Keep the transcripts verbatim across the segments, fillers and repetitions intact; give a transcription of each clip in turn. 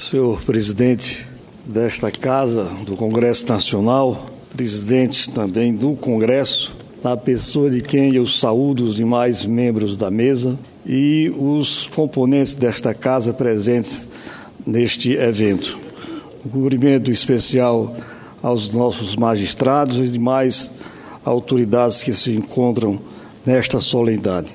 senhor presidente desta Casa, do Congresso Nacional, presidentes também do Congresso, na pessoa de quem eu saúdo os demais membros da mesa e os componentes desta Casa presentes neste evento. Um cumprimento especial aos nossos magistrados e demais autoridades que se encontram nesta solenidade.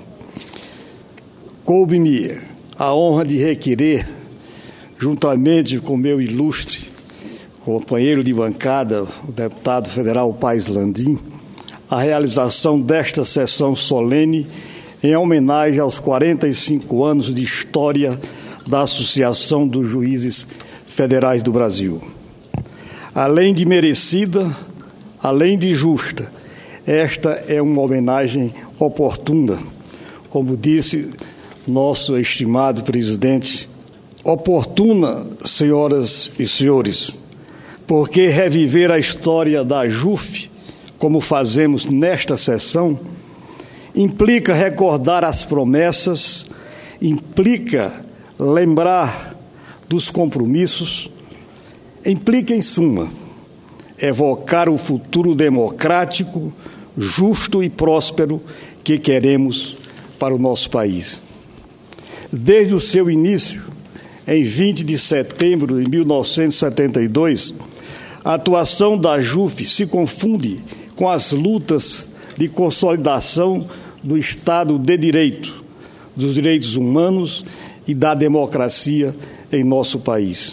Coube-me a honra de requerer, juntamente com meu ilustre companheiro de bancada, o deputado federal Paes Landim, a realização desta sessão solene em homenagem aos quarenta e cinco anos de história da Associação dos Juízes Federais do Brasil. Além de merecida, além de justa, esta é uma homenagem oportuna, como disse nosso estimado presidente, oportuna, senhoras e senhores, porque reviver a história da JUF, como fazemos nesta sessão, implica recordar as promessas, implica lembrar dos compromissos, implica, em suma, evocar o futuro democrático, justo e próspero que queremos para o nosso país. Desde o seu início, em vinte de setembro de mil novecentos e setenta e dois, a atuação da JUF se confunde com as lutas de consolidação do Estado de Direito, dos direitos humanos e da democracia em nosso país.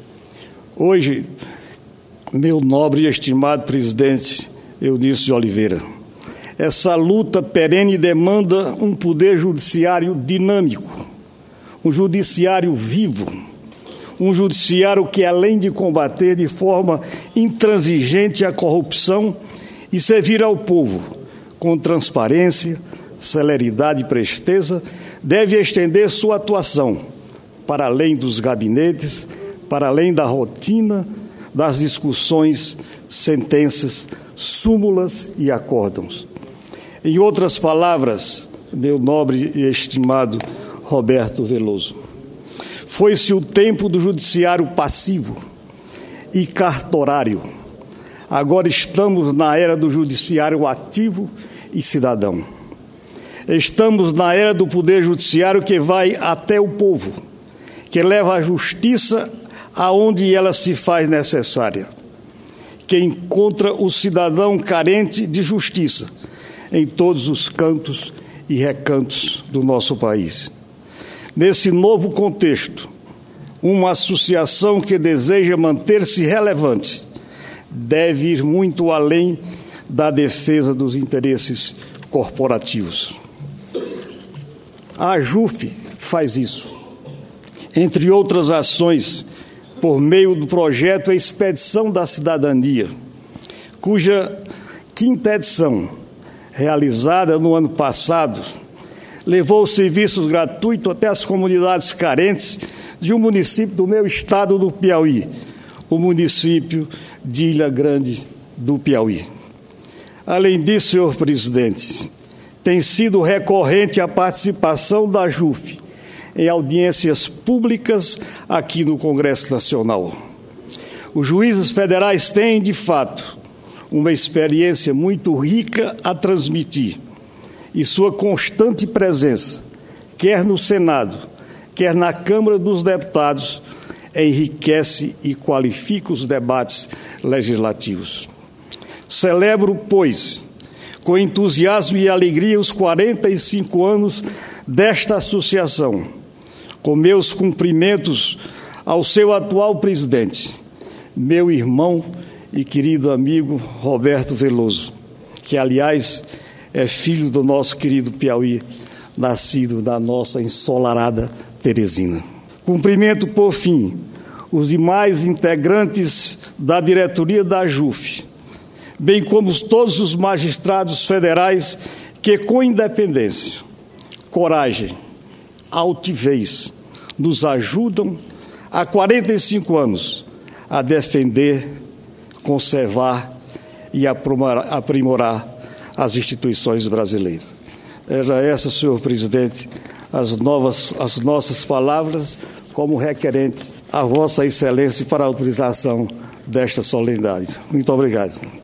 Hoje, meu nobre e estimado presidente Eunício de Oliveira, essa luta perene demanda um poder judiciário dinâmico, um judiciário vivo, um judiciário que, além de combater de forma intransigente a corrupção e servir ao povo com transparência, celeridade e presteza, deve estender sua atuação para além dos gabinetes, para além da rotina das discussões, sentenças, súmulas e acórdãos. Em outras palavras, meu nobre e estimado Roberto Veloso, foi-se o tempo do judiciário passivo e cartorário. Agora estamos na era do judiciário ativo e cidadão. Estamos na era do poder judiciário que vai até o povo, que leva a justiça aonde ela se faz necessária, que encontra o cidadão carente de justiça em todos os cantos e recantos do nosso país. Nesse novo contexto, uma associação que deseja manter-se relevante deve ir muito além da defesa dos interesses corporativos. A JUF faz isso, entre outras ações, por meio do projeto Expedição da Cidadania, cuja quinta edição, realizada no ano passado, levou serviços gratuitos até as comunidades carentes de um município do meu estado do Piauí, o município de Ilha Grande do Piauí. Além disso, senhor presidente, tem sido recorrente a participação da JUF em audiências públicas aqui no Congresso Nacional. Os juízes federais têm, de fato, uma experiência muito rica a transmitir, e sua constante presença, quer no Senado, quer na Câmara dos Deputados, enriquece e qualifica os debates legislativos. Celebro, pois, com entusiasmo e alegria os quarenta e cinco anos desta associação, com meus cumprimentos ao seu atual presidente, meu irmão e querido amigo Roberto Veloso, que, aliás, é filho do nosso querido Piauí, nascido da nossa ensolarada Teresina. Cumprimento, por fim, os demais integrantes da diretoria da JUF, bem como todos os magistrados federais que, com independência, coragem, altivez, nos ajudam há quarenta e cinco anos a defender, conservar e aprimorar as instituições brasileiras. Era essa, senhor presidente, as, novas, as nossas palavras, como requerente a Vossa Excelência para a autorização desta solenidade. Muito obrigado.